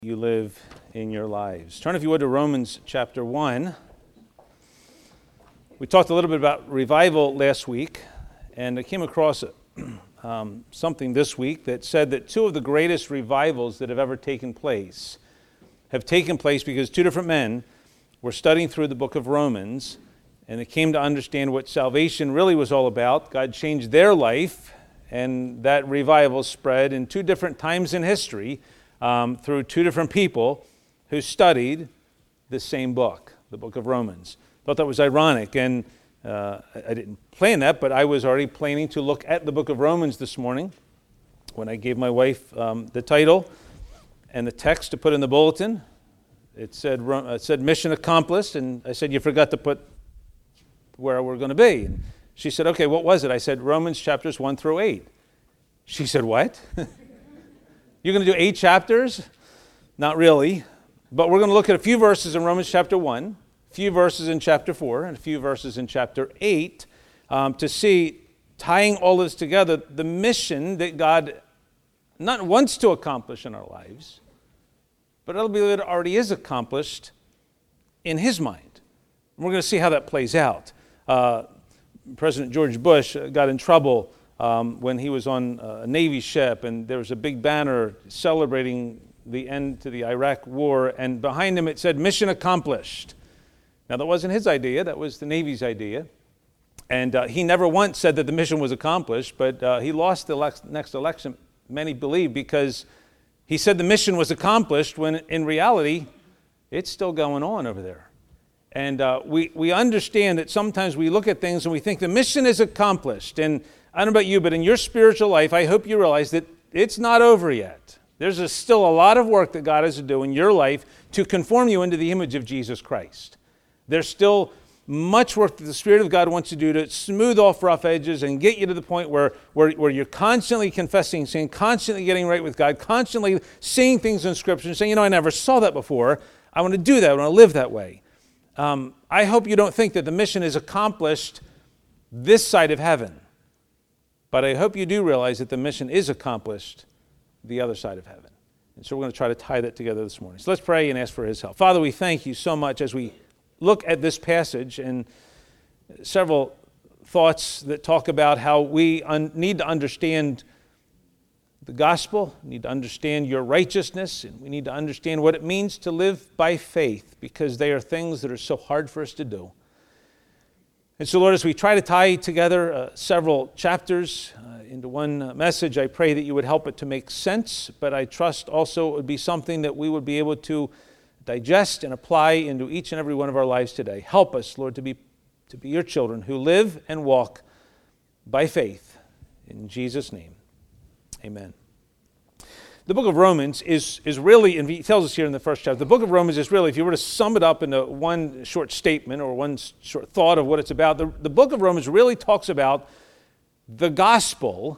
you live in your lives. Turn, if you would, to Romans chapter 1. We talked a little bit about revival last week, and I came across something this week that said that two of the greatest revivals that have ever taken place have taken place because two different men were studying through the book of Romans, and they came to understand what salvation really was all about. God changed their life, and that revival spread in two different times in history, through two different people who studied the same book, the book of Romans. Thought that was ironic, and I didn't plan that, but I was already planning to look at the book of Romans this morning when I gave my wife the title and the text to put in the bulletin. It said mission accomplished, and I said, you forgot to put where we're going to be. And she said, okay, what was it? I said, Romans chapters 1 through 8. She said, what? You're going to do 8 chapters? Not really. But we're going to look at a few verses in Romans chapter 1, a few verses in chapter 4, and a few verses in chapter 8 to see, tying all this together, the mission that God not wants to accomplish in our lives, but it'll be that it already is accomplished in His mind. And we're going to see how that plays out. President George Bush got in trouble when he was on a Navy ship, and there was a big banner celebrating the end to the Iraq war, and behind him it said, mission accomplished. Now, that wasn't his idea, that was the Navy's idea. And he never once said that the mission was accomplished, but he lost the next election, many believe, because he said the mission was accomplished when in reality, it's still going on over there. And we understand that sometimes we look at things and we think the mission is accomplished. And I don't know about you, but in your spiritual life, I hope you realize that it's not over yet. There's still a lot of work that God has to do in your life to conform you into the image of Jesus Christ. There's still much work that the Spirit of God wants to do to smooth off rough edges and get you to the point where you're constantly confessing sin, constantly getting right with God, constantly seeing things in Scripture and saying, I never saw that before. I want to do that. I want to live that way. I hope you don't think that the mission is accomplished this side of heaven. But I hope you do realize that the mission is accomplished the other side of heaven. And so we're going to try to tie that together this morning. So let's pray and ask for His help. Father, we thank You so much as we look at this passage and several thoughts that talk about how we need to understand the gospel, need to understand Your righteousness, and we need to understand what it means to live by faith, because they are things that are so hard for us to do. And so, Lord, as we try to tie together several chapters into one message, I pray that You would help it to make sense, but I trust also it would be something that we would be able to digest and apply into each and every one of our lives today. Help us, Lord, to be Your children who live and walk by faith. In Jesus' name, amen. The book of Romans is really, and he tells us here in the first chapter, the book of Romans is really, if you were to sum it up into one short statement or one short thought of what it's about, the book of Romans really talks about the gospel,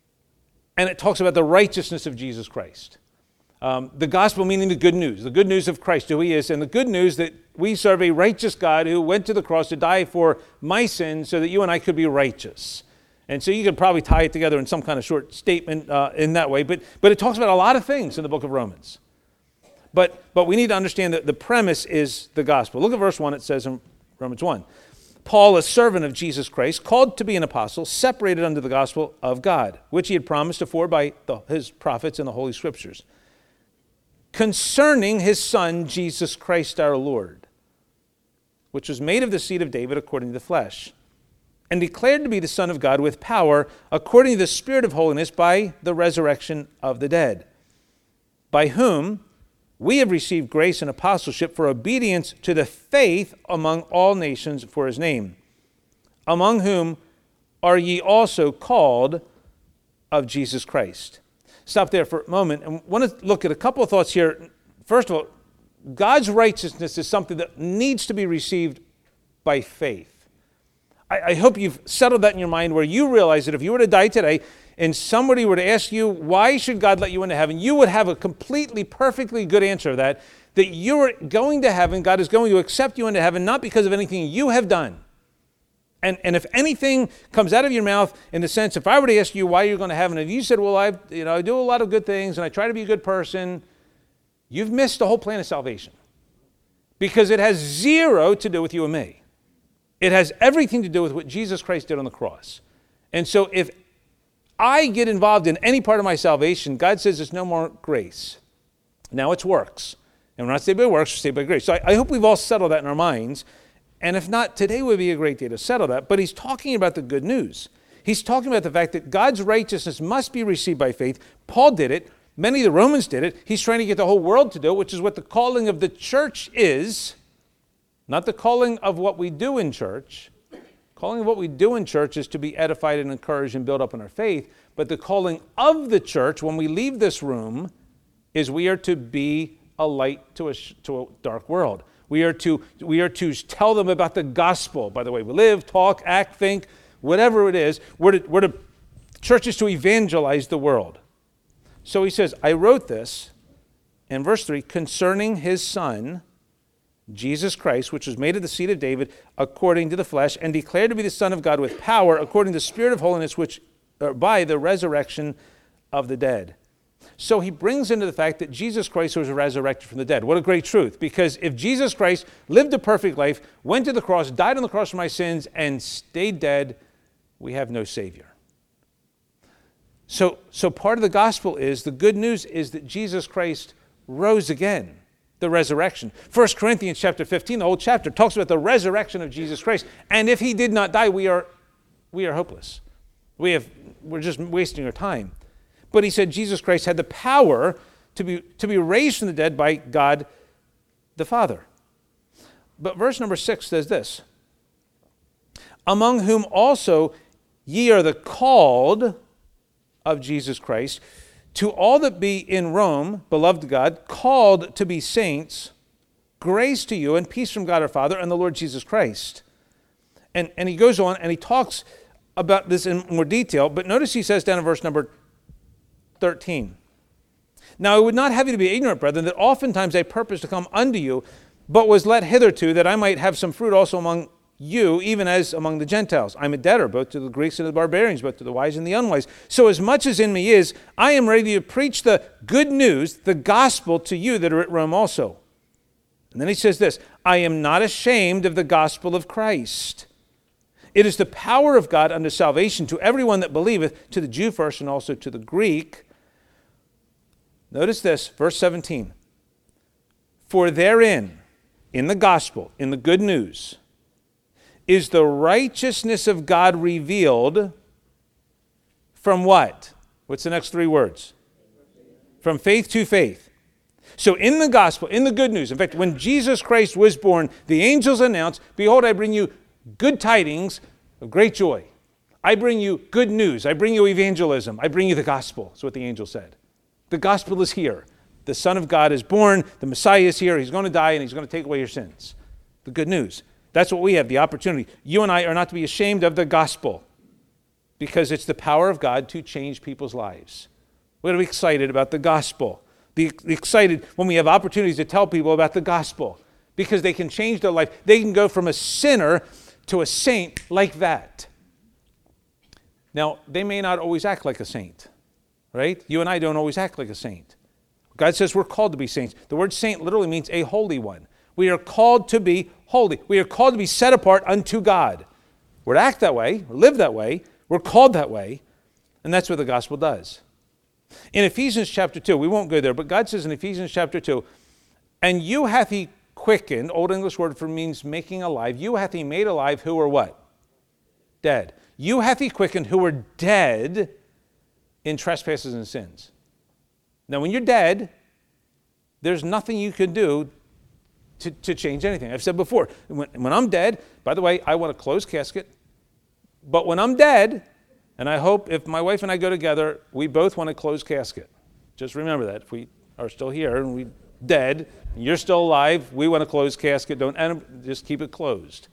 and it talks about the righteousness of Jesus Christ. The gospel meaning the good news of Christ, who He is, and the good news that we serve a righteous God who went to the cross to die for my sins so that you and I could be righteous. And so you could probably tie it together in some kind of short statement in that way. But it talks about a lot of things in the book of Romans. But we need to understand that the premise is the gospel. Look at verse 1. It says in Romans 1, Paul, a servant of Jesus Christ, called to be an apostle, separated unto the gospel of God, which He had promised afore by His prophets in the Holy Scriptures, concerning His Son, Jesus Christ our Lord, which was made of the seed of David according to the flesh, and declared to be the Son of God with power, according to the Spirit of holiness, by the resurrection of the dead, by whom we have received grace and apostleship for obedience to the faith among all nations for His name, among whom are ye also called of Jesus Christ. Stop there for a moment. And I want to look at a couple of thoughts here. First of all, God's righteousness is something that needs to be received by faith. I hope you've settled that in your mind where you realize that if you were to die today and somebody were to ask you, why should God let you into heaven? You would have a completely, perfectly good answer to that you are going to heaven, God is going to accept you into heaven, not because of anything you have done. And if anything comes out of your mouth in the sense, if I were to ask you why you're going to heaven, and you said, well, I do a lot of good things and I try to be a good person, you've missed the whole plan of salvation. Because it has zero to do with you and me. It has everything to do with what Jesus Christ did on the cross. And so if I get involved in any part of my salvation, God says it's no more grace. Now it's works. And we're not saved by works, we're saved by grace. So I hope we've all settled that in our minds. And if not, today would be a great day to settle that. But he's talking about the good news. He's talking about the fact that God's righteousness must be received by faith. Paul did it. Many of the Romans did it. He's trying to get the whole world to do it, which is what the calling of the church is. Not the calling of what we do in church. Calling of what we do in church is to be edified and encouraged and build up in our faith. But the calling of the church, when we leave this room, is we are to be a light to a dark world. We are to tell them about the gospel. By the way, we live, talk, act, think, whatever it is. Church is to evangelize the world. So he says, I wrote this, in verse 3, concerning his Son, Jesus Christ, which was made of the seed of David, according to the flesh, and declared to be the Son of God with power, according to the Spirit of holiness, which by the resurrection of the dead. So he brings into the fact that Jesus Christ was resurrected from the dead. What a great truth. Because if Jesus Christ lived a perfect life, went to the cross, died on the cross for my sins, and stayed dead, we have no Savior. So part of the gospel is, the good news is that Jesus Christ rose again, the resurrection. 1 Corinthians chapter 15, the whole chapter, talks about the resurrection of Jesus Christ. And if he did not die, we are hopeless. We're just wasting our time. But he said Jesus Christ had the power to be raised from the dead by God the Father. But verse number 6 says this, among whom also ye are the called of Jesus Christ, to all that be in Rome, beloved God, called to be saints, grace to you and peace from God our Father and the Lord Jesus Christ. And he goes on and he talks about this in more detail, but notice he says down in verse number 13, now I would not have you to be ignorant, brethren, that oftentimes I purposed to come unto you, but was let hitherto that I might have some fruit also among you, even as among the Gentiles. I'm a debtor, both to the Greeks and the barbarians, both to the wise and the unwise. So as much as in me is, I am ready to preach the good news, the gospel, to you that are at Rome also. And then he says this, I am not ashamed of the gospel of Christ. It is the power of God unto salvation to everyone that believeth, to the Jew first and also to the Greek. Notice this, verse 17. For therein, in the gospel, in the good news, is the righteousness of God revealed from what? What's the next three words? From faith to faith. So in the gospel, in the good news, in fact, when Jesus Christ was born, the angels announced, behold, I bring you good tidings of great joy. I bring you good news. I bring you evangelism. I bring you the gospel. That's what the angel said. The gospel is here. The Son of God is born. The Messiah is here. He's going to die and he's going to take away your sins. The good news. That's what we have, the opportunity. You and I are not to be ashamed of the gospel because it's the power of God to change people's lives. We're going to be excited about the gospel. Be excited when we have opportunities to tell people about the gospel because they can change their life. They can go from a sinner to a saint like that. Now, they may not always act like a saint, right? You and I don't always act like a saint. God says we're called to be saints. The word saint literally means a holy one. We are called to be holy. We are called to be set apart unto God. We're to act that way, or live that way. We're called that way, and that's what the gospel does. In Ephesians chapter 2, we won't go there, but God says in Ephesians chapter 2, and you hath he quickened, Old English word for means making alive, you hath he made alive who were what? Dead. You hath he quickened who were dead in trespasses and sins. Now when you're dead, there's nothing you can do to change anything. I've said before, when I'm dead, by the way, I want a closed casket, but when I'm dead, and I hope if my wife and I go together, we both want a closed casket. Just remember that. If we are still here and we're dead, and you're still alive, we want a closed casket. Just keep it closed.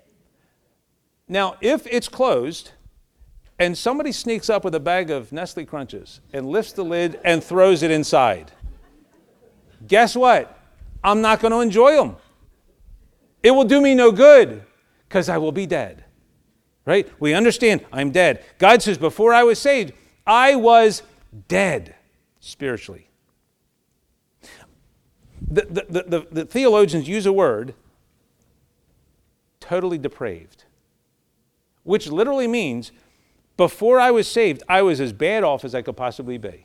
Now, if it's closed, and somebody sneaks up with a bag of Nestle Crunches and lifts the lid and throws it inside, guess what? I'm not going to enjoy them. It will do me no good because I will be dead. Right? We understand I'm dead. God says before I was saved, I was dead spiritually. The theologians use a word, totally depraved, which literally means before I was saved, I was as bad off as I could possibly be.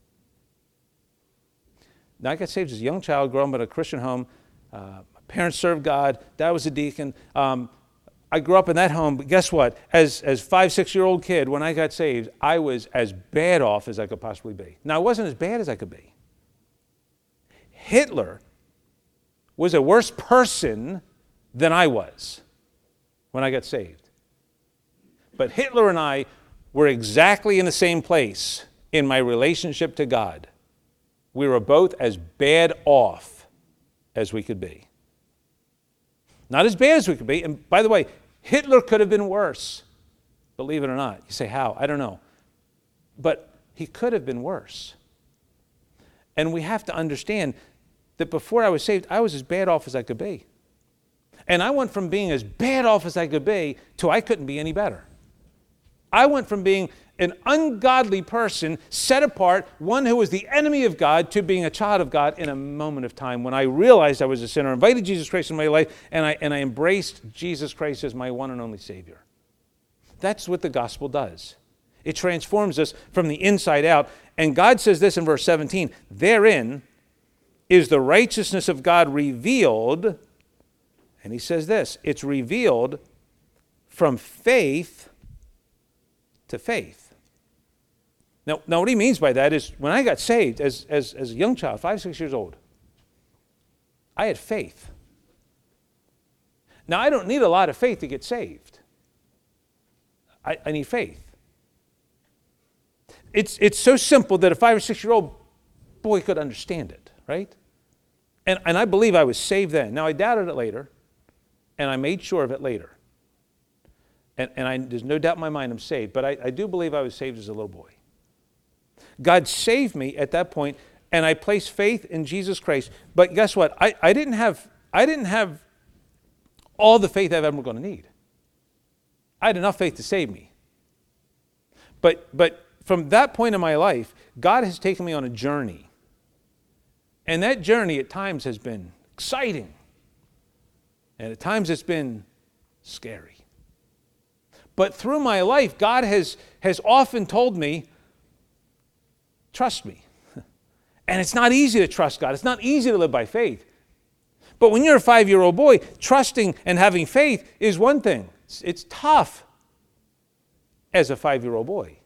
Now, I got saved as a young child, growing up in a Christian home. My parents served God. Dad was a deacon. I grew up in that home, but guess what? As 5-6-year-old kid, when I got saved, I was as bad off as I could possibly be. Now, I wasn't as bad as I could be. Hitler was a worse person than I was when I got saved. But Hitler and I were exactly in the same place in my relationship to God. We were both as bad off as we could be. Not as bad as we could be. And by the way, Hitler could have been worse. Believe it or not. You say, how? I don't know. But he could have been worse. And we have to understand that before I was saved, I was as bad off as I could be. And I went from being as bad off as I could be to I couldn't be any better. I went from being an ungodly person, set apart, one who was the enemy of God, to being a child of God in a moment of time when I realized I was a sinner, invited Jesus Christ in my life, and I embraced Jesus Christ as my one and only Savior. That's what the gospel does. It transforms us from the inside out. And God says this in verse 17, therein is the righteousness of God revealed, and he says this, it's revealed from faith to faith. Now what he means by that is when I got saved as a young child, 5-6 years old, I had faith. Now, I don't need a lot of faith to get saved. I need faith. It's so simple that a 5 or 6-year-old boy could understand it, right? And I believe I was saved then. Now, I doubted it later, and I made sure of it later. And there's no doubt in my mind I'm saved, but I do believe I was saved as a little boy. God saved me at that point, and I placed faith in Jesus Christ. But guess what? I didn't have all the faith I'm ever going to need. I had enough faith to save me. But from that point in my life, God has taken me on a journey. And that journey at times has been exciting. And at times it's been scary. But through my life, God has often told me, trust me. And it's not easy to trust God. It's not easy to live by faith. But when you're a 5-year-old boy, trusting and having faith is one thing. It's tough as a 5-year-old boy.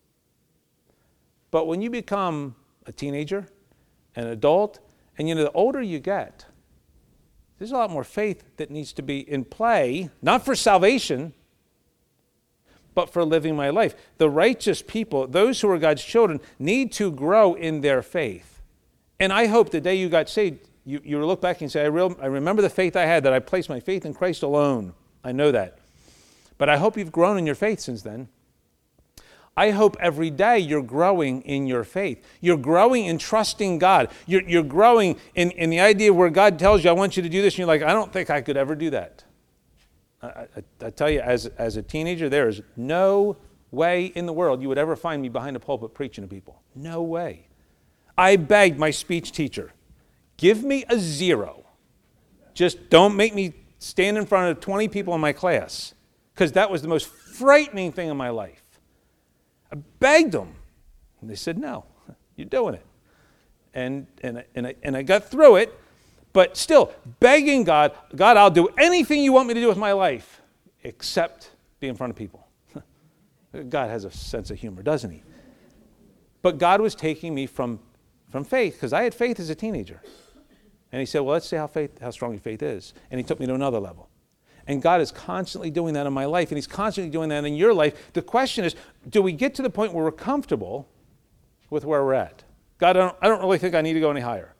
But when you become a teenager, an adult, and the older you get, there's a lot more faith that needs to be in play, not for salvation, but for living my life. The righteous people, those who are God's children, need to grow in their faith. And I hope the day you got saved, you look back and say, I remember the faith I had, that I placed my faith in Christ alone. I know that. But I hope you've grown in your faith since then. I hope every day you're growing in your faith. You're growing in trusting God. You're growing in the idea where God tells you, I want you to do this, and you're like, I don't think I could ever do that. I tell you, as a teenager, there is no way in the world you would ever find me behind a pulpit preaching to people. No way. I begged my speech teacher, give me a 0. Just don't make me stand in front of 20 people in my class, because that was the most frightening thing in my life. I begged them, and they said, no, you're doing it. And I got through it. But still, begging God, I'll do anything you want me to do with my life except be in front of people. God has a sense of humor, doesn't he? But God was taking me from faith, because I had faith as a teenager. And he said, well, let's see how strong your faith is. And he took me to another level. And God is constantly doing that in my life, and he's constantly doing that in your life. The question is, do we get to the point where we're comfortable with where we're at? God, I don't really think I need to go any higher.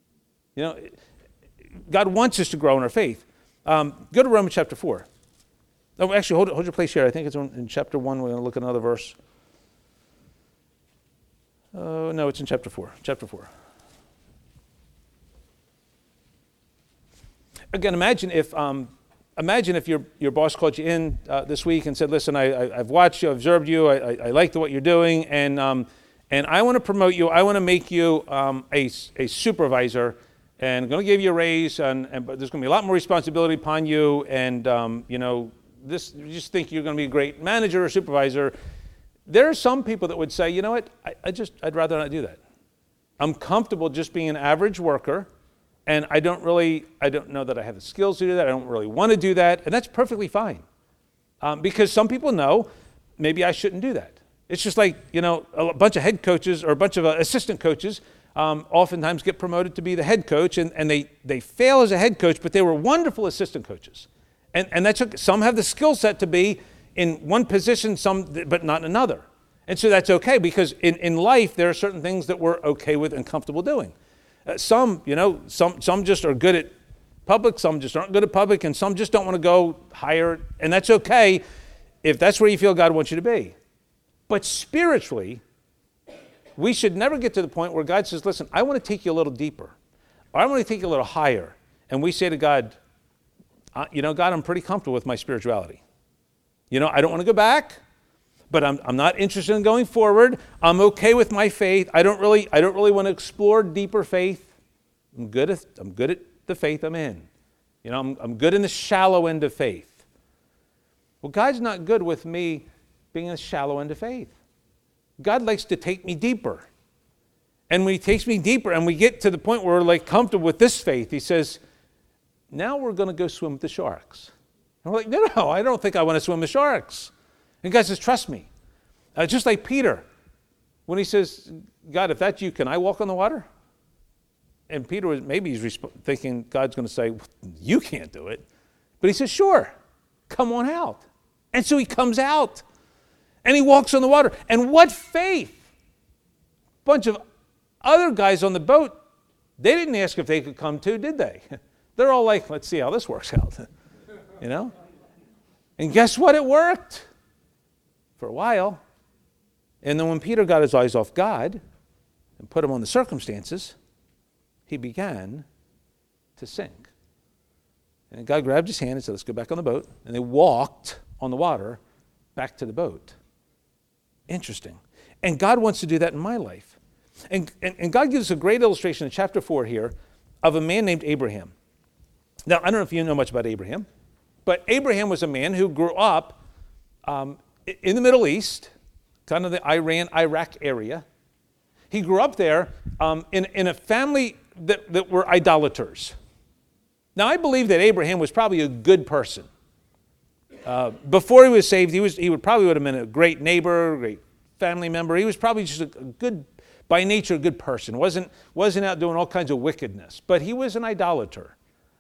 God wants us to grow in our faith. Go to Romans chapter 4. Oh, actually, hold your place here. I think it's in chapter 1. We're going to look at another verse. Oh, no, it's in chapter 4. Chapter 4. Again, imagine if your boss called you in this week and said, listen, I've watched you, I've observed you, I like what you're doing, and I want to promote you. I want to make you a supervisor and I'm going to give you a raise, but there's going to be a lot more responsibility upon you, and you just think you're going to be a great manager or supervisor. There are some people that would say, you know what, I'd rather not do that. I'm comfortable just being an average worker, and I don't know that I have the skills to do that. I don't really want to do that, and that's perfectly fine. Because some people know maybe I shouldn't do that. It's just like, a bunch of head coaches or a bunch of assistant coaches oftentimes get promoted to be the head coach, and they fail as a head coach, but they were wonderful assistant coaches. And that's some have the skill set to be in one position, but not in another. And so that's okay, because in life there are certain things that we're okay with and comfortable doing. Some just are good at public, some just aren't good at public, and some just don't want to go higher, and that's okay if that's where you feel God wants you to be. But spiritually, we should never get to the point where God says, listen, I want to take you a little deeper, or I want to take you a little higher, and we say to God, God, I'm pretty comfortable with my spirituality. I don't want to go back, but I'm not interested in going forward. I'm okay with my faith. I don't really want to explore deeper faith. I'm good at the faith I'm in. I'm good in the shallow end of faith. Well, God's not good with me being in the shallow end of faith. God likes to take me deeper. And when he takes me deeper and we get to the point where we're comfortable with this faith, he says, now we're going to go swim with the sharks. And we're like, no, I don't think I want to swim with sharks. And God says, trust me. Just like Peter, when he says, God, if that's you, can I walk on the water? And Peter he's thinking God's going to say, you can't do it. But he says, sure, come on out. And so he comes out and he walks on the water. And what faith? A bunch of other guys on the boat, they didn't ask if they could come too, did they? They're all like, let's see how this works out. And guess what? It worked for a while. And then when Peter got his eyes off God and put him on the circumstances, he began to sink. And God grabbed his hand and said, let's go back on the boat. And they walked on the water back to the boat. Interesting. And God wants to do that in my life. And God gives us a great illustration in chapter 4 here of a man named Abraham. Now, I don't know if you know much about Abraham, but Abraham was a man who grew up in the Middle East, kind of the Iran-Iraq area. He grew up there in a family that were idolaters. Now, I believe that Abraham was probably a good person. Before he was saved, he would probably have been a great neighbor, a great family member. He was probably just a good, by nature, a good person. Wasn't out doing all kinds of wickedness. But he was an idolater.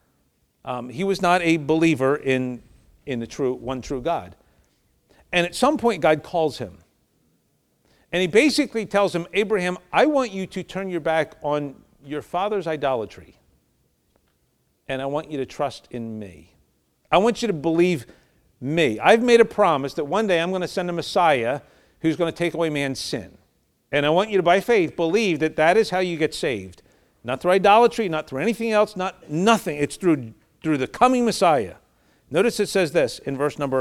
He was not a believer in the one true God. And at some point, God calls him. And he basically tells him, Abraham, I want you to turn your back on your father's idolatry. And I want you to trust in me. I want you to believe me. I've made a promise that one day I'm going to send a Messiah who's going to take away man's sin. And I want you to, by faith, believe that that is how you get saved. Not through idolatry, not through anything else, nothing. It's through the coming Messiah. Notice it says this in verse number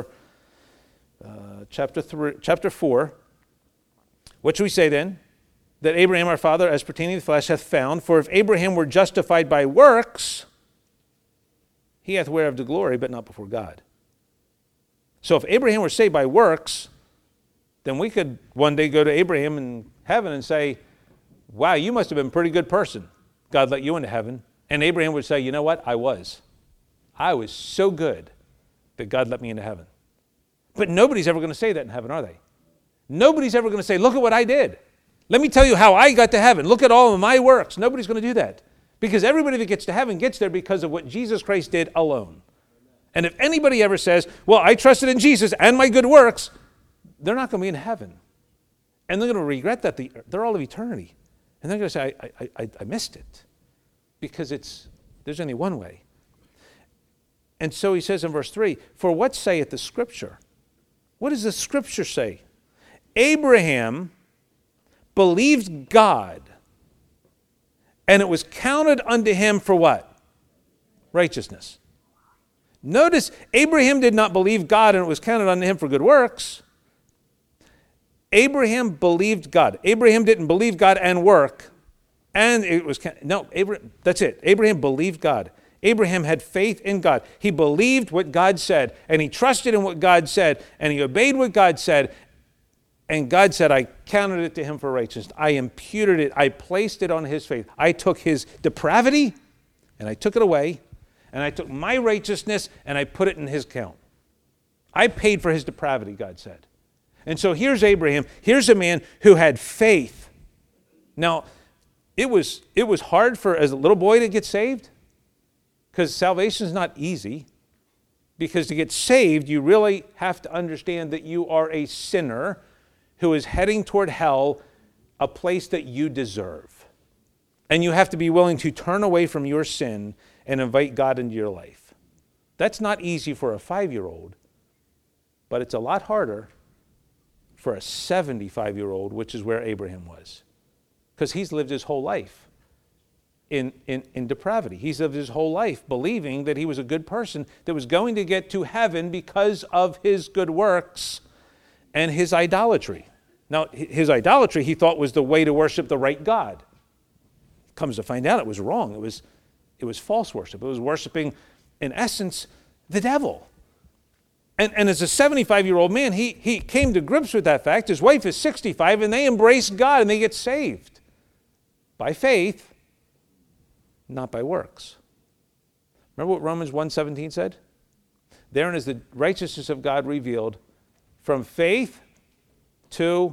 chapter 4. What shall we say then? That Abraham our father, as pertaining to the flesh, hath found. For if Abraham were justified by works, he hath whereof to glory, but not before God. So if Abraham were saved by works, then we could one day go to Abraham in heaven and say, wow, you must have been a pretty good person. God let you into heaven. And Abraham would say, you know what? I was so good that God let me into heaven. But nobody's ever going to say that in heaven, are they? Nobody's ever going to say, look at what I did. Let me tell you how I got to heaven. Look at all of my works. Nobody's going to do that. Because everybody that gets to heaven gets there because of what Jesus Christ did alone. And if anybody ever says, well, I trusted in Jesus and my good works, they're not going to be in heaven. And they're going to regret that they're all of eternity. And they're going to say, I missed it. Because there's only one way. And so he says in verse 3, for what saith the Scripture? What does the Scripture say? Abraham believed God, and it was counted unto him for what? Righteousness. Notice, Abraham did not believe God, and it was counted unto him for good works. Abraham believed God. Abraham didn't believe God and work, and it was, no, Abraham, that's it. Abraham believed God. Abraham had faith in God. He believed what God said, and he trusted in what God said, and he obeyed what God said, and God said, I counted it to him for righteousness. I imputed it. I placed it on his faith. I took his depravity, and I took it away, and I took my righteousness, and I put it in his account. I paid for his depravity, God said. And so here's Abraham. Here's a man who had faith. Now, it was hard for, as a little boy, to get saved, because salvation is not easy. Because to get saved, you really have to understand that you are a sinner who is heading toward hell, a place that you deserve. And you have to be willing to turn away from your sin and invite God into your life. That's not easy for a 5-year-old, but it's a lot harder for a 75-year-old, which is where Abraham was. Because he's lived his whole life in depravity. He's lived his whole life believing that he was a good person that was going to get to heaven because of his good works and his idolatry. Now, his idolatry he thought was the way to worship the right God. Comes to find out it was wrong. It was false worship. It was worshiping, in essence, the devil. And as a 75-year-old man, he came to grips with that fact. His wife is 65, and they embrace God, and they get saved by faith, not by works. Remember what Romans 1:17 said? Therein is the righteousness of God revealed from faith to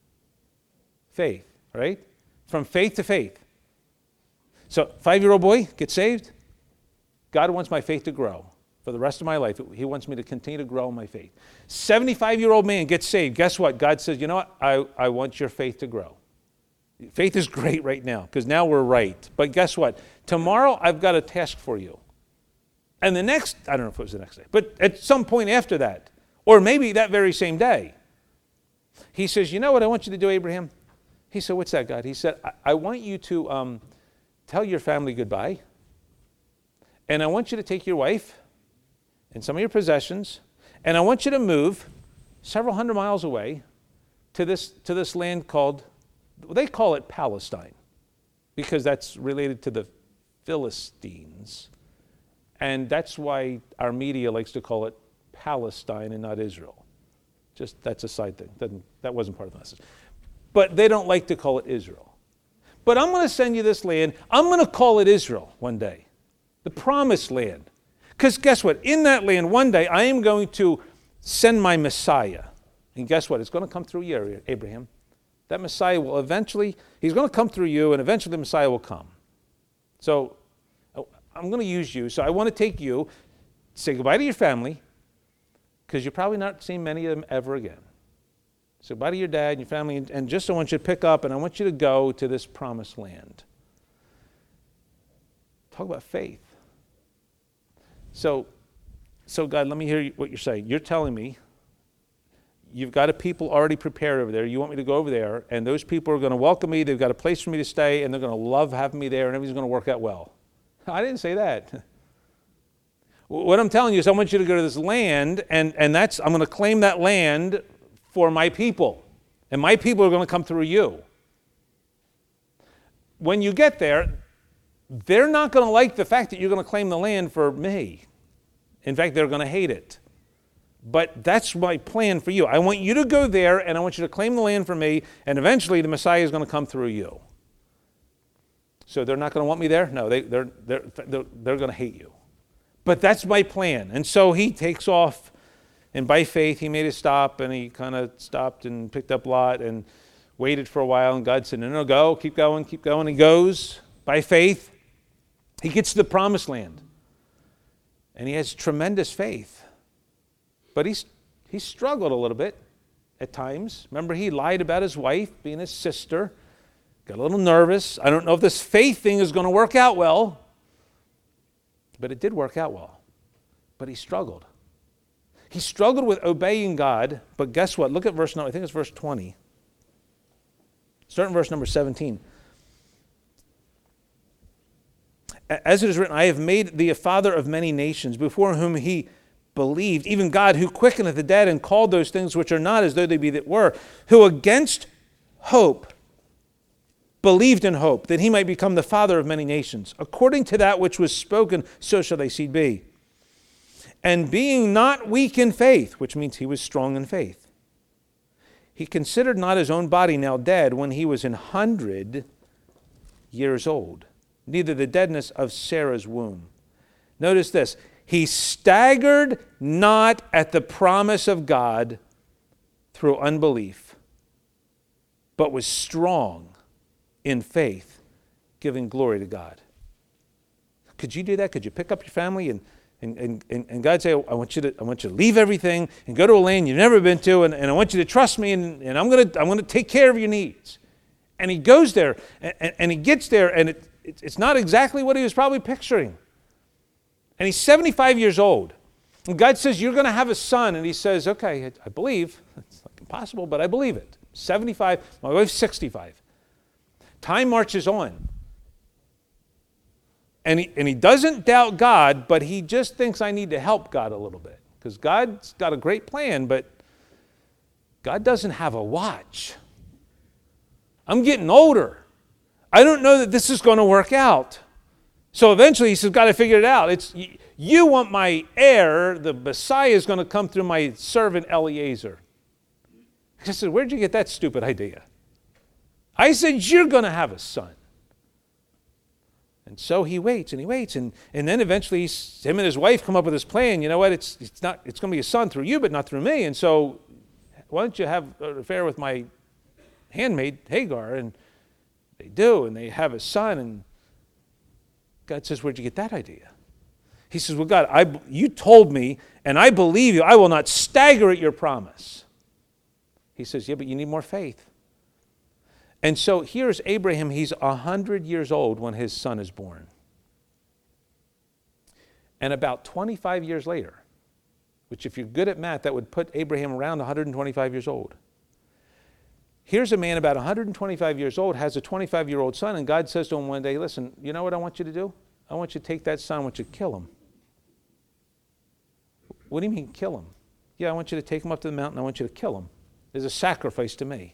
faith, right? From faith to faith. So, 5-year-old boy gets saved. God wants my faith to grow for the rest of my life. He wants me to continue to grow in my faith. 75-year-old man gets saved. Guess what? God says, you know what? I want your faith to grow. Faith is great right now because now we're right. But guess what? Tomorrow I've got a task for you. And the next, I don't know if it was the next day, but at some point after that, or maybe that very same day, he says, you know what I want you to do, Abraham? He said, what's that, God? He said, I want you to tell your family goodbye. And I want you to take your wife and some of your possessions, and I want you to move several hundred miles away to this land called, they call it Palestine, because that's related to the Philistines. And that's why our media likes to call it Palestine and not Israel. Just, that's a side thing. That wasn't part of the message. But they don't like to call it Israel. But I'm going to send you this land. I'm going to call it Israel one day. The promised land. Because guess what? In that land one day, I am going to send my Messiah. And guess what? It's going to come through you, Abraham. That Messiah will eventually, he's going to come through you, and eventually the Messiah will come. So I'm going to use you. So I want to take you, say goodbye to your family, because you're probably not seeing many of them ever again. So goodbye to your dad and your family, and just I want you to pick up, and I want you to go to this promised land. Talk about faith. So God, let me hear what you're saying. You're telling me you've got a people already prepared over there. You want me to go over there, and those people are going to welcome me. They've got a place for me to stay, and they're going to love having me there, and everything's going to work out well. I didn't say that. What I'm telling you is I want you to go to this land, and I'm going to claim that land for my people. And my people are going to come through you. When you get there, they're not going to like the fact that you're going to claim the land for me. In fact, they're going to hate it. But that's my plan for you. I want you to go there, and I want you to claim the land for me, and eventually the Messiah is going to come through you. So they're not going to want me there? No, they're going to hate you. But that's my plan. And so he takes off, and by faith he made a stop, and he kind of stopped and picked up Lot and waited for a while, and God said, no, go, keep going. He goes by faith. He gets to the promised land, and he has tremendous faith. But he struggled a little bit at times. Remember, he lied about his wife being his sister. Got a little nervous. I don't know if this faith thing is going to work out well. But it did work out well. But he struggled. He struggled with obeying God. But guess what? Look at verse number, I think it's verse 20. Start in verse number 17. As it is written, I have made thee a father of many nations, before whom he believed, even God who quickeneth the dead and called those things which are not as though they be that were, who against hope believed in hope, that he might become the father of many nations. According to that which was spoken, so shall thy seed be. And being not weak in faith, which means he was strong in faith, he considered not his own body now dead when he was 100 years old, neither the deadness of Sarah's womb. Notice this. He staggered not at the promise of God through unbelief, but was strong in faith, giving glory to God. Could you do that? Could you pick up your family and God say, I want you to leave everything and go to a land you've never been to, and I want you to trust me, and I'm gonna take care of your needs. And he goes there, and he gets there, and it's not exactly what he was probably picturing. And he's 75 years old. And God says, you're going to have a son. And he says, okay, I believe. It's like impossible, but I believe it. 75, my wife's 65. Time marches on. And he doesn't doubt God, but he just thinks I need to help God a little bit. Because God's got a great plan, but God doesn't have a watch. I'm getting older. I don't know that this is going to work out. So eventually he says, God, I figured it out. You want my heir, the Messiah is going to come through my servant Eliezer. I said, where'd you get that stupid idea? I said, you're going to have a son. And so he waits, and then eventually him and his wife come up with this plan. You know what? It's going to be a son through you, but not through me. And so why don't you have an affair with my handmaid, Hagar? And they do, and they have a son, and God says, where'd you get that idea? He says, well, God, you told me, and I believe you. I will not stagger at your promise. He says, yeah, but you need more faith. And so here's Abraham. He's 100 years old when his son is born. And about 25 years later, which if you're good at math, that would put Abraham around 125 years old. Here's a man about 125 years old, has a 25-year-old son, and God says to him one day, listen, you know what I want you to do? I want you to take that son, I want you to kill him. What do you mean kill him? Yeah, I want you to take him up to the mountain, I want you to kill him. There's a sacrifice to me.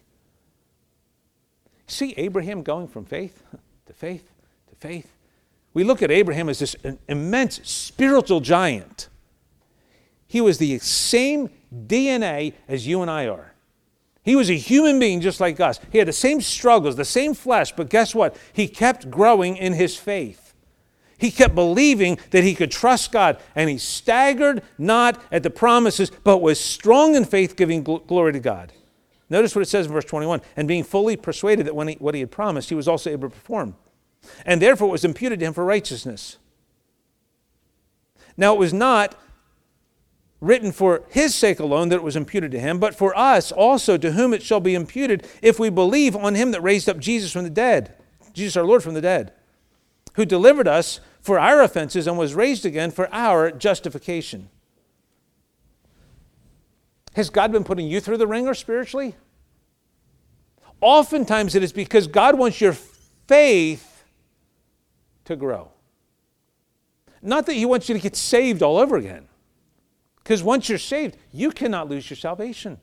See Abraham going from faith to faith to faith. We look at Abraham as this immense spiritual giant. He was the same DNA as you and I are. He was a human being just like us. He had the same struggles, the same flesh, but guess what? He kept growing in his faith. He kept believing that he could trust God, and he staggered not at the promises, but was strong in faith, giving glory to God. Notice what it says in verse 21, and being fully persuaded that what he had promised, he was also able to perform. And therefore it was imputed to him for righteousness. Now it was not written for his sake alone that it was imputed to him, but for us also, to whom it shall be imputed if we believe on him that raised up Jesus from the dead, Jesus our Lord from the dead, who delivered us for our offenses and was raised again for our justification. Has God been putting you through the ringer spiritually? Oftentimes it is because God wants your faith to grow. Not that he wants you to get saved all over again. Because once you're saved, you cannot lose your salvation.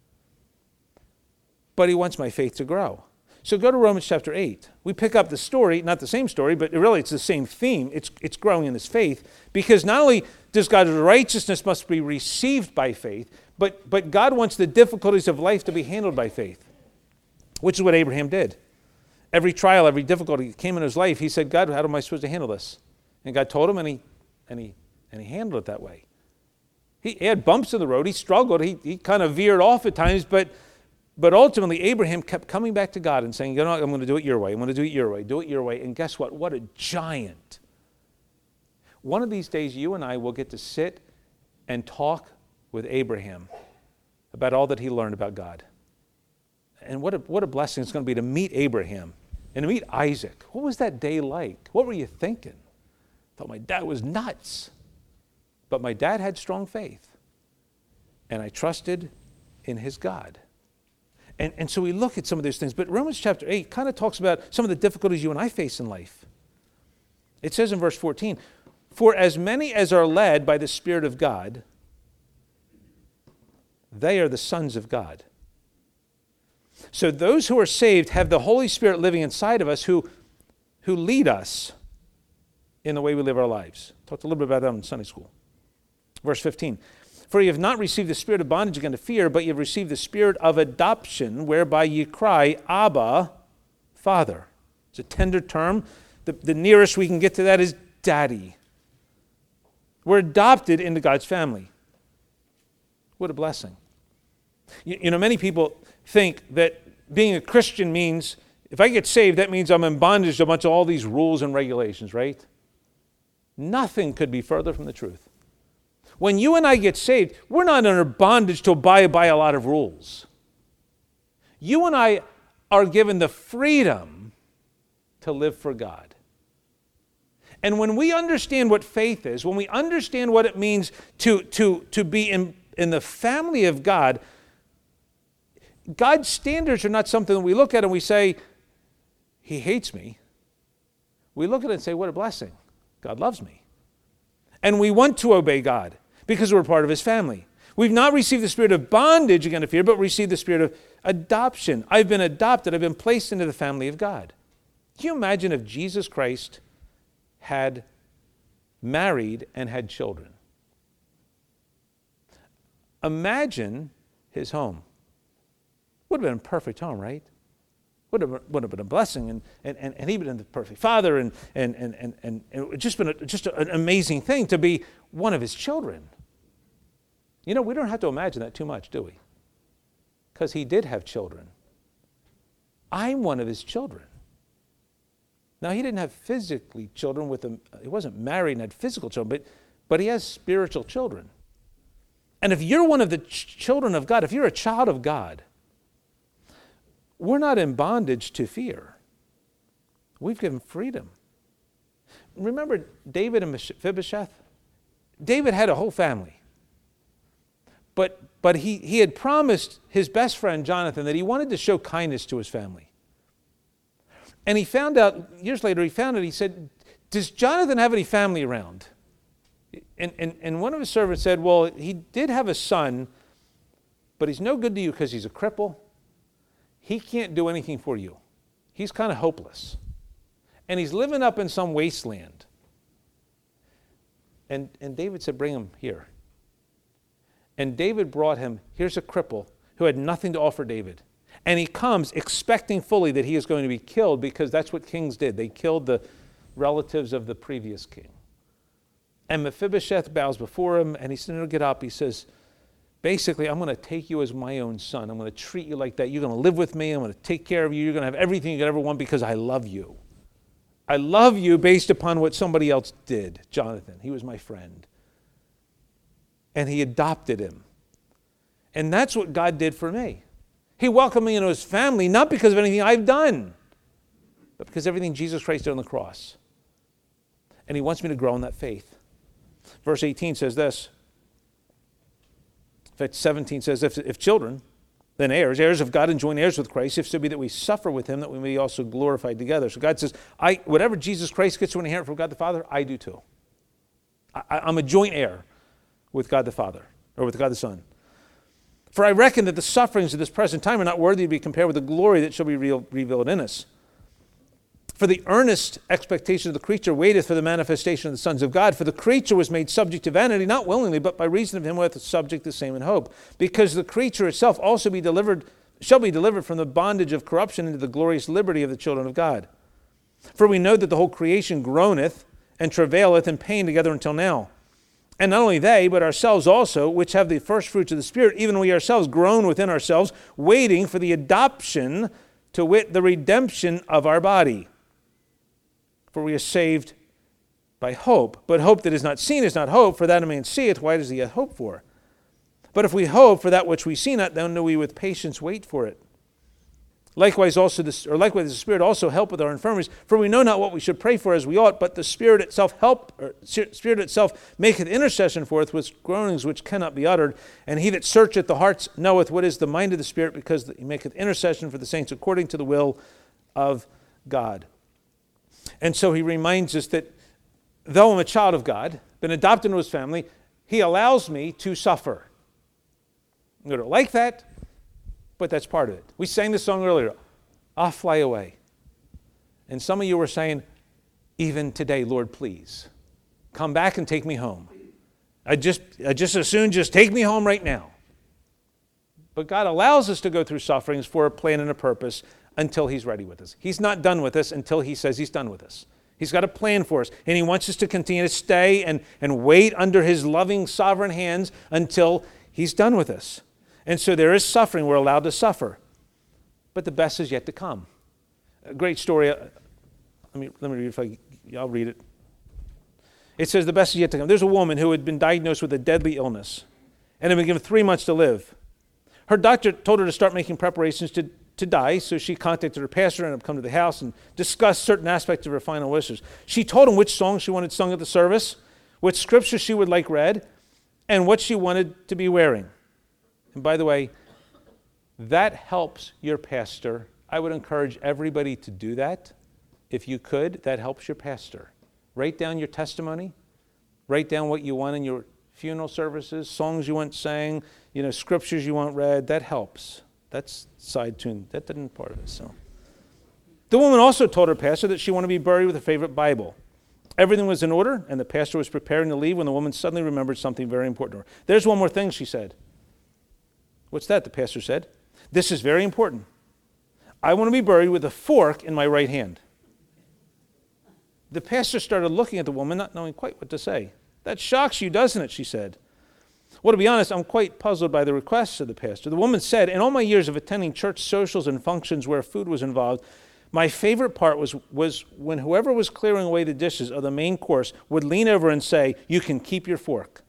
But he wants my faith to grow. So go to Romans chapter 8. We pick up the story, not the same story, but really it's the same theme. It's growing in his faith. Because not only does God's righteousness must be received by faith, but God wants the difficulties of life to be handled by faith, which is what Abraham did. Every trial, every difficulty that came in his life, he said, God, how am I supposed to handle this? And God told him, and he handled it that way. He had bumps in the road. He struggled. He kind of veered off at times, but ultimately Abraham kept coming back to God and saying, you know what, I'm going to do it your way. I'm going to do it your way. Do it your way. And guess what? What a giant. One of these days, you and I will get to sit and talk with Abraham about all that he learned about God. And what a blessing it's going to be to meet Abraham and to meet Isaac. What was that day like? What were you thinking? I thought my dad was nuts. But my dad had strong faith. And I trusted in his God. And so we look at some of those things. But Romans chapter 8 kind of talks about some of the difficulties you and I face in life. It says in verse 14, for as many as are led by the Spirit of God, they are the sons of God. So those who are saved have the Holy Spirit living inside of us who lead us in the way we live our lives. Talked a little bit about that in Sunday school. Verse 15. For ye have not received the spirit of bondage again to fear, but ye have received the spirit of adoption, whereby ye cry, Abba, Father. It's a tender term. The nearest we can get to that is Daddy. We're adopted into God's family. What a blessing. You know, many people think that being a Christian means, if I get saved, that means I'm in bondage to a bunch of all these rules and regulations, right? Nothing could be further from the truth. When you and I get saved, we're not under bondage to abide by a lot of rules. You and I are given the freedom to live for God. And when we understand what faith is, when we understand what it means to be in the family of God, God's standards are not something that we look at and we say, He hates me. We look at it and say, what a blessing. God loves me. And we want to obey God because we're part of His family. We've not received the spirit of bondage again to fear, but received the spirit of adoption. I've been adopted. I've been placed into the family of God. Can you imagine if Jesus Christ had married and had children? Imagine His home. Would have been a perfect home, right? Would have been a blessing, and he'd been the perfect father, and it just been an amazing thing to be one of His children. You know, we don't have to imagine that too much, do we? Because He did have children. I'm one of His children. Now, He didn't have physically children with him. He wasn't married and had physical children, but He has spiritual children. And if you're one of the children of God, if you're a child of God, we're not in bondage to fear. We've given freedom. Remember David and Mephibosheth? David had a whole family. But he had promised his best friend Jonathan that he wanted to show kindness to his family. And he found out, years later, he said, does Jonathan have any family around? And one of his servants said, well, he did have a son, but he's no good to you because he's a cripple. He can't do anything for you. He's kind of hopeless. And he's living up in some wasteland. And David said, bring him here. And David brought him, here's a cripple who had nothing to offer David. And he comes expecting fully that he is going to be killed because that's what kings did. They killed the relatives of the previous king. And Mephibosheth bows before him and he said, no, get up. He says, basically, I'm going to take you as my own son. I'm going to treat you like that. You're going to live with me. I'm going to take care of you. You're going to have everything you could ever want because I love you. I love you based upon what somebody else did, Jonathan. He was my friend. And he adopted him. And that's what God did for me. He welcomed me into His family, not because of anything I've done, but because of everything Jesus Christ did on the cross. And He wants me to grow in that faith. Verse 18 says this. In fact, 17 says, if children, then heirs of God and joint heirs with Christ, if so be that we suffer with Him, that we may be also glorified together. So God says, whatever Jesus Christ gets to inherit from God the Father, I do too. I'm a joint heir with God the Father, or with God the Son. For I reckon that the sufferings of this present time are not worthy to be compared with the glory that shall be revealed in us. For the earnest expectation of the creature waiteth for the manifestation of the sons of God. For the creature was made subject to vanity, not willingly, but by reason of Him who hath subject the same in hope. Because the creature itself also shall be delivered from the bondage of corruption into the glorious liberty of the children of God. For we know that the whole creation groaneth and travaileth in pain together until now. And not only they, but ourselves also, which have the first fruits of the Spirit, even we ourselves groan within ourselves, waiting for the adoption, to wit, the redemption of our body. For we are saved by hope. But hope that is not seen is not hope, for that a man seeth, why does he yet hope for? But if we hope for that which we see not, then do we with patience wait for it. Likewise the Spirit also helpeth with our infirmities, for we know not what we should pray for as we ought, but the Spirit itself maketh intercession for us with groanings which cannot be uttered. And He that searcheth the hearts knoweth what is the mind of the Spirit, because He maketh intercession for the saints according to the will of God. And so he reminds us that though I'm a child of God, been adopted into His family, He allows me to suffer. I don't like that. But that's part of it. We sang this song earlier, I'll fly away. And some of you were saying, even today, Lord, please, come back and take me home. I just as soon just take me home right now. But God allows us to go through sufferings for a plan and a purpose until He's ready with us. He's not done with us until He says He's done with us. He's got a plan for us, and He wants us to continue to stay and wait under His loving, sovereign hands until He's done with us. And so there is suffering. We're allowed to suffer. But the best is yet to come. A great story. Let me read it. I'll read it. It says the best is yet to come. There's a woman who had been diagnosed with a deadly illness and had been given 3 months to live. Her doctor told her to start making preparations to die, so she contacted her pastor and had come to the house and discussed certain aspects of her final wishes. She told him which song she wanted sung at the service, which scripture she would like read, and what she wanted to be wearing. And by the way, that helps your pastor. I would encourage everybody to do that. If you could, that helps your pastor. Write down your testimony. Write down what you want in your funeral services, songs you want sang, scriptures you want read. That helps. That's side tune. That didn't part of it. So, the woman also told her pastor that she wanted to be buried with a favorite Bible. Everything was in order, and the pastor was preparing to leave when the woman suddenly remembered something very important to her. There's one more thing, she said. What's that? The pastor said. This is very important. I want to be buried with a fork in my right hand. The pastor started looking at the woman, not knowing quite what to say. That shocks you, doesn't it? She said. Well, to be honest, I'm quite puzzled by the request, said the pastor. The woman said, in all my years of attending church socials and functions where food was involved, my favorite part was when whoever was clearing away the dishes of the main course would lean over and say, you can keep your fork.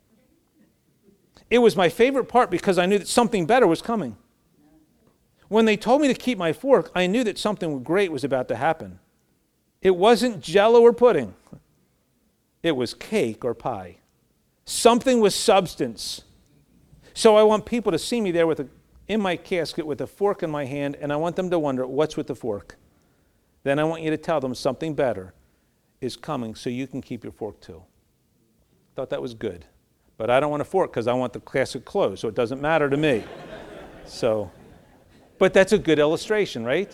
It was my favorite part because I knew that something better was coming. When they told me to keep my fork, I knew that something great was about to happen. It wasn't Jell-O or pudding. It was cake or pie. Something with substance. So I want people to see me there in my casket with a fork in my hand, and I want them to wonder, what's with the fork? Then I want you to tell them something better is coming so you can keep your fork too. Thought that was good. But I don't want a fork because I want the casket closed, so it doesn't matter to me. But that's a good illustration, right?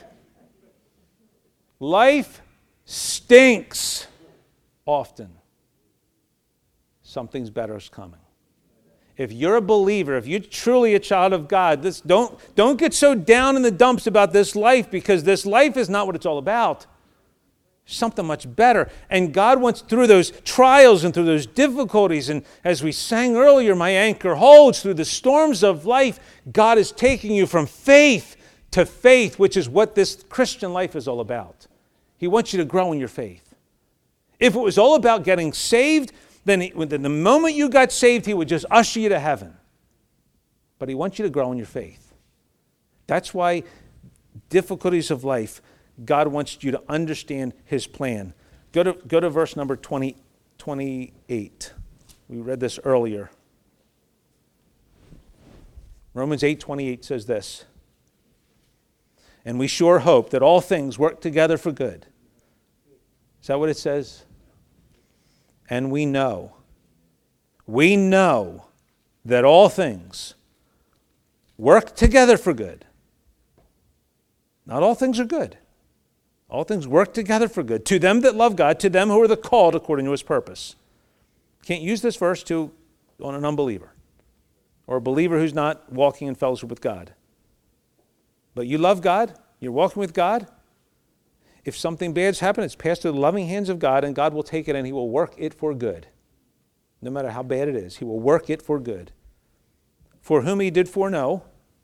Life stinks often. Something's better is coming. If you're a believer, if you're truly a child of God, don't get so down in the dumps about this life, because this life is not what it's all about. Something much better. And God wants, through those trials and through those difficulties, and as we sang earlier, my anchor holds through the storms of life, God is taking you from faith to faith, which is what this Christian life is all about. He wants you to grow in your faith. If it was all about getting saved, then the moment you got saved, He would just usher you to heaven. But He wants you to grow in your faith. That's why difficulties of life, God wants you to understand His plan. Go to verse number 28. We read this earlier. Romans 8:28 says this. And we sure hope that all things work together for good. Is that what it says? And we know that all things work together for good. Not all things are good. All things work together for good. To them that love God, to them who are the called according to His purpose. Can't use this verse on an unbeliever or a believer who's not walking in fellowship with God. But you love God, you're walking with God. If something bad's happened, it's passed through the loving hands of God, and God will take it and He will work it for good. No matter how bad it is, He will work it for good. For whom He did foreknow,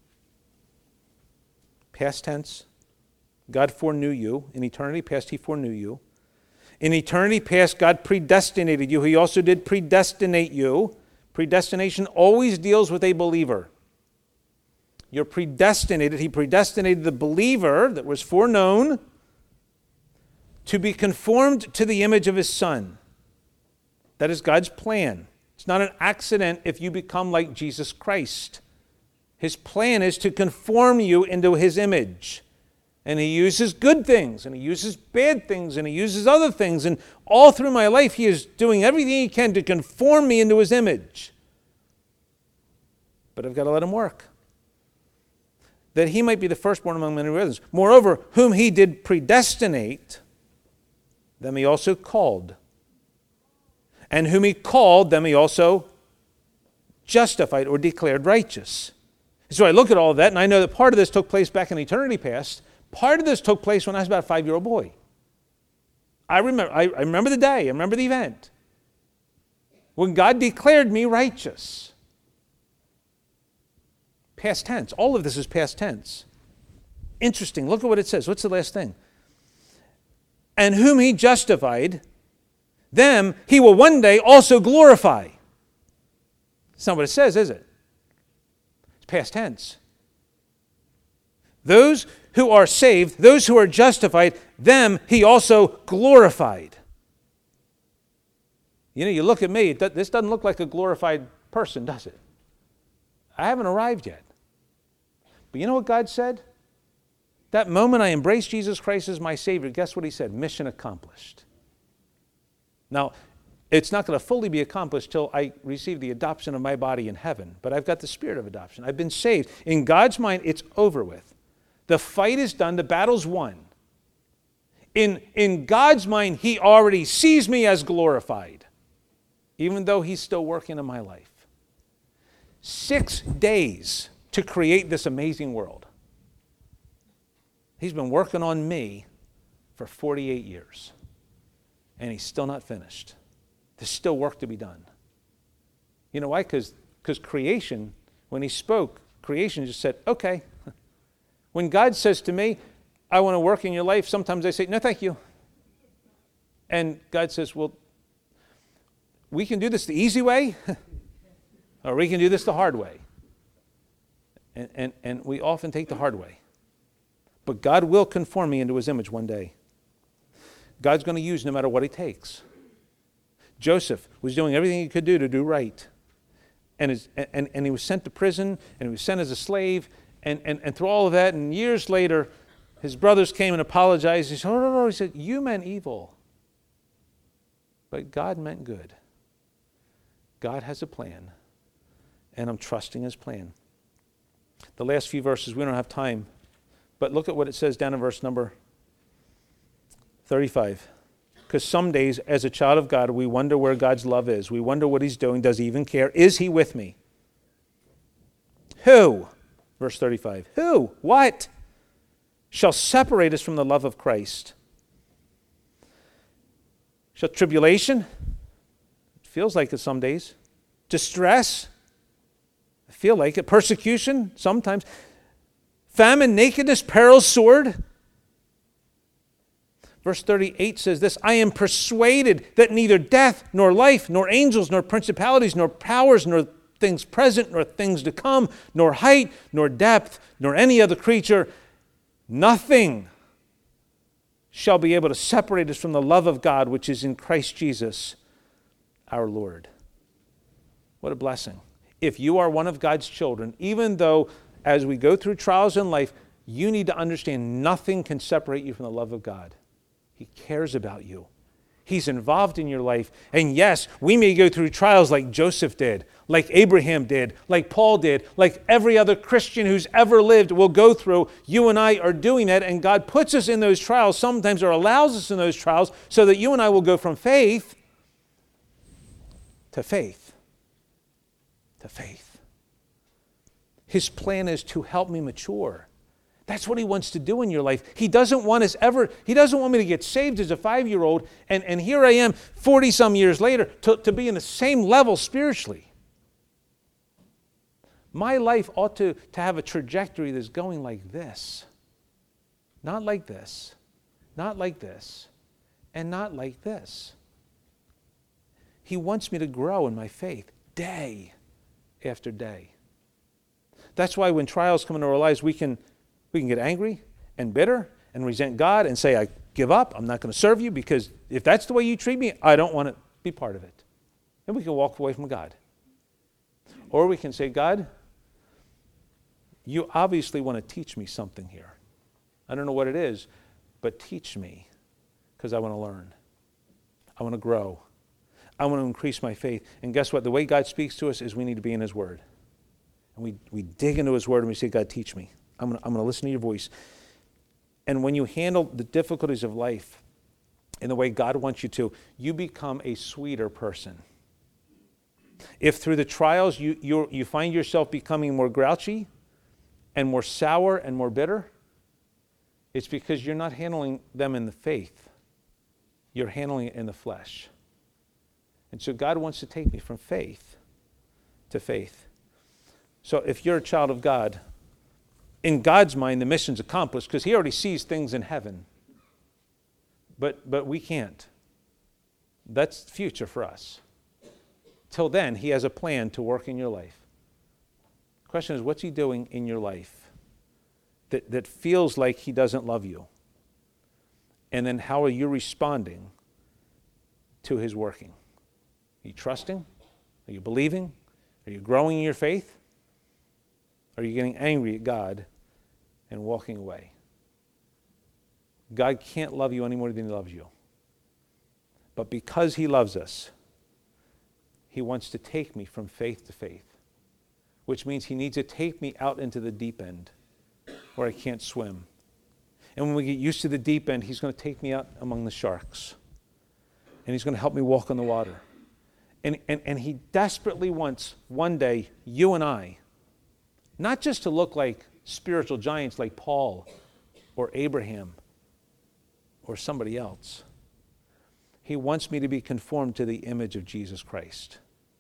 past tense, God foreknew you. In eternity past, He foreknew you. In eternity past, God predestinated you. He also did predestinate you. Predestination always deals with a believer. You're predestinated. He predestinated the believer that was foreknown to be conformed to the image of His Son. That is God's plan. It's not an accident if you become like Jesus Christ. His plan is to conform you into His image. And He uses good things, and He uses bad things, and He uses other things. And all through my life, He is doing everything He can to conform me into His image. But I've got to let Him work. that he might be the firstborn among many brothers. Moreover, whom he did predestinate, them he also called. And whom he called, them he also justified or declared righteous. So I look at all of that, and I know that part of this took place back in eternity past. Part of this took place when I was about a 5-year-old boy. I remember the day. I remember the event. When God declared me righteous. Past tense. All of this is past tense. Interesting. Look at what it says. What's the last thing? And whom he justified, them he will one day also glorify. It's not what it says, is it? It's past tense. Those who are saved, those who are justified, them he also glorified. You know, you look at me, this doesn't look like a glorified person, does it? I haven't arrived yet. But you know what God said? That moment I embraced Jesus Christ as my Savior, guess what he said? Mission accomplished. Now, it's not going to fully be accomplished till I receive the adoption of my body in heaven. But I've got the spirit of adoption. I've been saved. In God's mind, it's over with. The fight is done. The battle's won. In God's mind, he already sees me as glorified, even though he's still working in my life. 6 days to create this amazing world. He's been working on me for 48 years, and he's still not finished. There's still work to be done. You know why? Because creation, when he spoke, creation just said, okay. When God says to me, I want to work in your life, sometimes I say, no, thank you. And God says, well, we can do this the easy way, or we can do this the hard way. And we often take the hard way. But God will conform me into his image one day. God's going to use no matter what he takes. Joseph was doing everything he could do to do right. And he was sent to prison, and he was sent as a slave, and through all of that, and years later, his brothers came and apologized. He said, oh, no. He said, you meant evil, but God meant good. God has a plan, and I'm trusting his plan. The last few verses, we don't have time, but look at what it says down in verse number 35. Because some days, as a child of God, we wonder where God's love is. We wonder what he's doing. Does he even care? Is he with me? Who? Verse 35. Who? What? Shall separate us from the love of Christ? Shall tribulation? It feels like it some days. Distress? I feel like it. Persecution? Sometimes. Famine, nakedness, peril, sword? Verse 38 says this, I am persuaded that neither death, nor life, nor angels, nor principalities, nor powers, nor things present, nor things to come, nor height, nor depth, nor any other creature, nothing shall be able to separate us from the love of God which is in Christ Jesus our Lord. What a blessing. If you are one of God's children, even though as we go through trials in life, you need to understand nothing can separate you from the love of God. He cares about you. He's involved in your life. And yes, we may go through trials like Joseph did, like Abraham did, like Paul did, like every other Christian who's ever lived will go through. You and I are doing that, and God puts us in those trials sometimes, or allows us in those trials, so that you and I will go from faith to faith to faith. His plan is to help me mature. That's what he wants to do in your life. He doesn't want me to get saved as a 5-year-old, and here I am 40-some years later to be in the same level spiritually. My life ought to have a trajectory that's going like this. Not like this. Not like this. And not like this. He wants me to grow in my faith day after day. That's why when trials come into our lives, we can get angry and bitter and resent God and say, I give up, I'm not going to serve you, because if that's the way you treat me, I don't want to be part of it. And we can walk away from God. Or we can say, God, you obviously want to teach me something here. I don't know what it is, but teach me, because I want to learn. I want to grow. I want to increase my faith. And guess what? The way God speaks to us is we need to be in his word. And we dig into his word and we say, God, teach me. I'm going to listen to your voice. And when you handle the difficulties of life in the way God wants you to, you become a sweeter person. If through the trials you find yourself becoming more grouchy and more sour and more bitter, it's because you're not handling them in the faith. You're handling it in the flesh. And so God wants to take me from faith to faith. So if you're a child of God, in God's mind, the mission's accomplished because he already sees things in heaven. But we can't. That's future for us. Till then, he has a plan to work in your life. The question is, what's he doing in your life that feels like he doesn't love you? And then how are you responding to his working? Are you trusting? Are you believing? Are you growing in your faith? Are you getting angry at God and walking away? God can't love you any more than he loves you. But because he loves us, he wants to take me from faith to faith, which means he needs to take me out into the deep end where I can't swim. And when we get used to the deep end, he's going to take me out among the sharks. And he's going to help me walk on the water. And he desperately wants one day you and I, not just to look like spiritual giants like Paul or Abraham or somebody else. He wants me to be conformed to the image of Jesus Christ,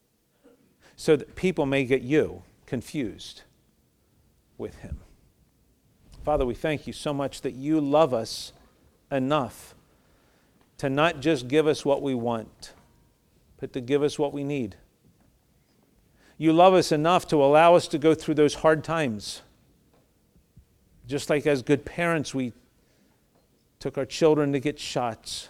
so that people may get you confused with him. Father, we thank you so much that you love us enough to not just give us what we want, but to give us what we need. You love us enough to allow us to go through those hard times. Just like as good parents, we took our children to get shots.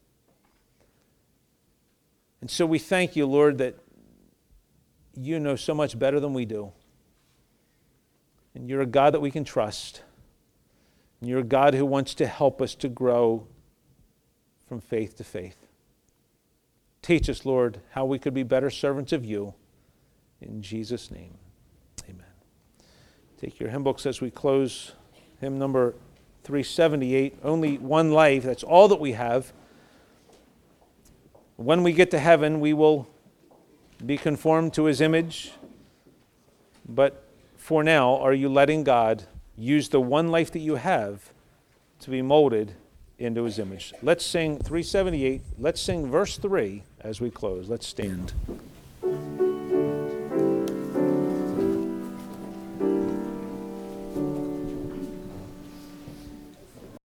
And so we thank you, Lord, that you know so much better than we do. And you're a God that we can trust. And you're a God who wants to help us to grow from faith to faith. Teach us, Lord, how we could be better servants of you. In Jesus' name, amen. Take your hymn books as we close. Hymn number 378, Only One Life. That's all that we have. When we get to heaven, we will be conformed to his image. But for now, are you letting God use the one life that you have to be molded into his image? Let's sing 378. Let's sing verse 3 as we close. Let's stand.